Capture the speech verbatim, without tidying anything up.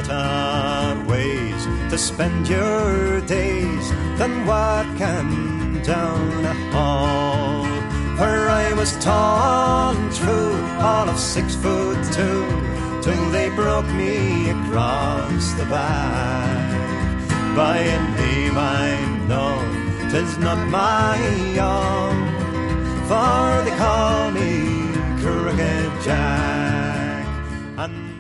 better ways to spend your days than working down a hall. For I was tall and true, all of six foot two, till they broke me across the back. By a name I know 'tis not my own, for they call me Crooked Jack. And